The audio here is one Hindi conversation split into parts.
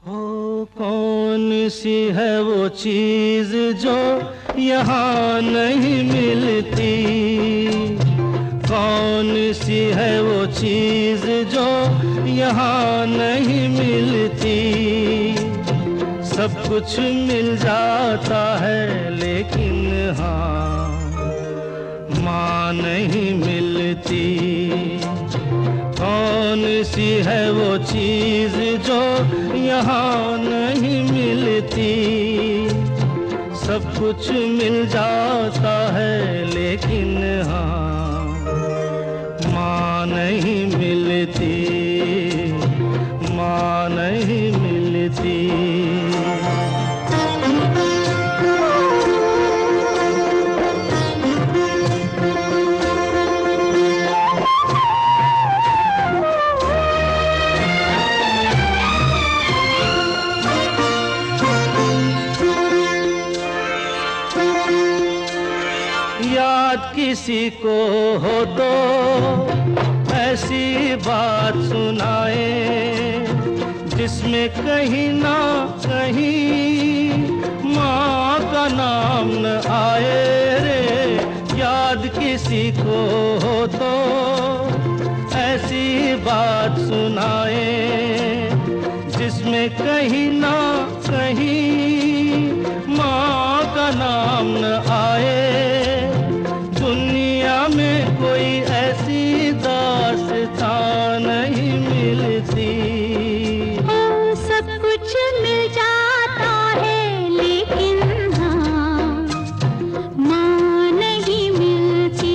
कौन सी है वो चीज जो यहाँ नहीं मिलती, कौन सी है वो चीज जो यहाँ नहीं मिलती। सब कुछ मिल जाता है लेकिन हाँ माँ नहीं मिलती। कौन सी है वो चीज जो यहाँ नहीं मिलती। सब कुछ मिल जाता है लेकिन हाँ माँ नहीं मिलती, माँ नहीं मिलती। याद किसी को हो तो ऐसी बात सुनाए जिसमें कहीं ना कहीं माँ का नाम न आए रे। याद किसी को हो तो ऐसी बात सुनाए जिसमें कहीं ना कहीं माँ का नाम न आए। दुनिया में कोई ऐसी दास्तां नहीं मिलती। सब कुछ मिल जाता है लेकिन हाँ माँ नहीं मिलती।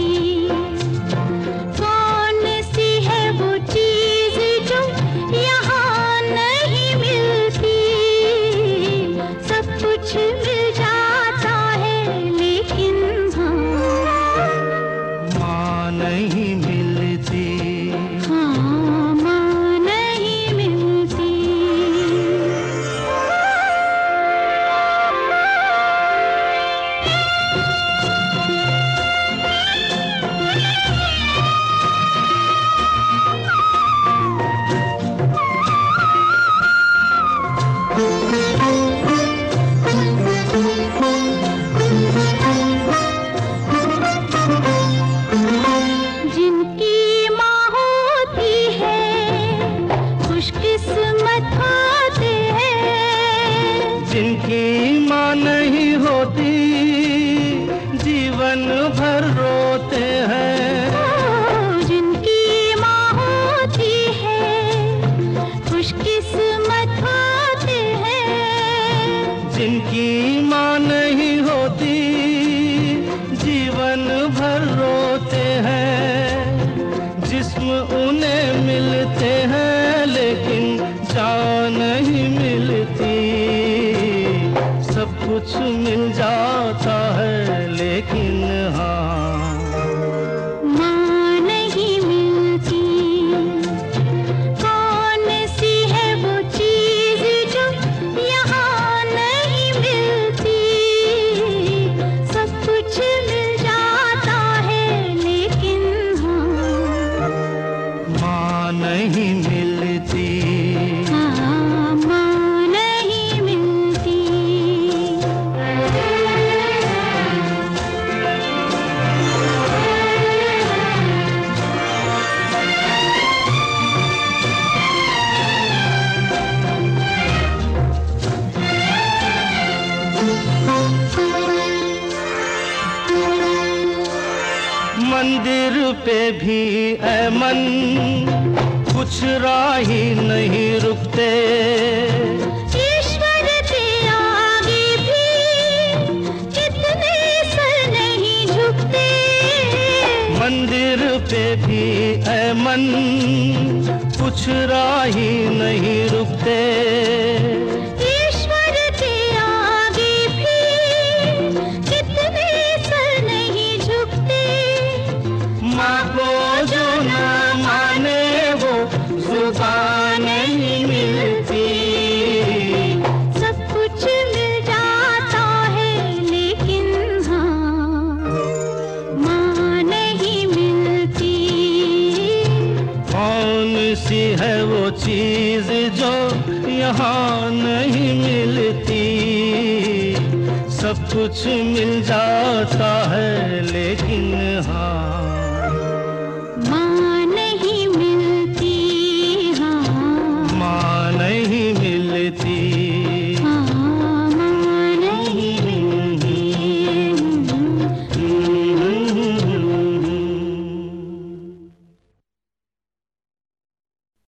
कौन सी है वो चीज जो यहाँ नहीं मिलती। सब कुछ मिल जाता है लेकिन हाँ माँ नहीं मिलती। हाँ माँ नहीं मिलती। जिनकी माँ होती है खुशकिस्मत होते हैं। जिनकी माँ नहीं होती जीवन भर रोते हैं। जिनकी माँ होती है खुशकिस्मत होते हैं। जिनकी माँ नहीं होती जीवन भर रोते हैं। जिस्म उन्हें मिलते हैं लेकिन जान नहीं मिलती। सब कुछ मिल जाता है लेकिन हाँ माँ नहीं मिलती। कौन सी है वो चीज जो यहाँ नहीं मिलती। सब कुछ मिल जाता है लेकिन हाँ माँ नहीं मिलती। हाँ माँ नहीं मिलती। मंदिर पे भी ऐ मन कुछ राही नहीं रुकते। ईश्वर के आगे भी कितने सर नहीं झुकते। मंदिर पे भी ऐ मन कुछ राही नहीं रुकते। ईश्वर के आगे भी कितने सर नहीं झुकते। माँ को जो न माने वो जुबान नहीं मिलती। सब कुछ मिल जाता है लेकिन हाँ माँ नहीं मिलती। कौन सी है वो चीज जो यहाँ नहीं मिलती, सब कुछ मिल जाता है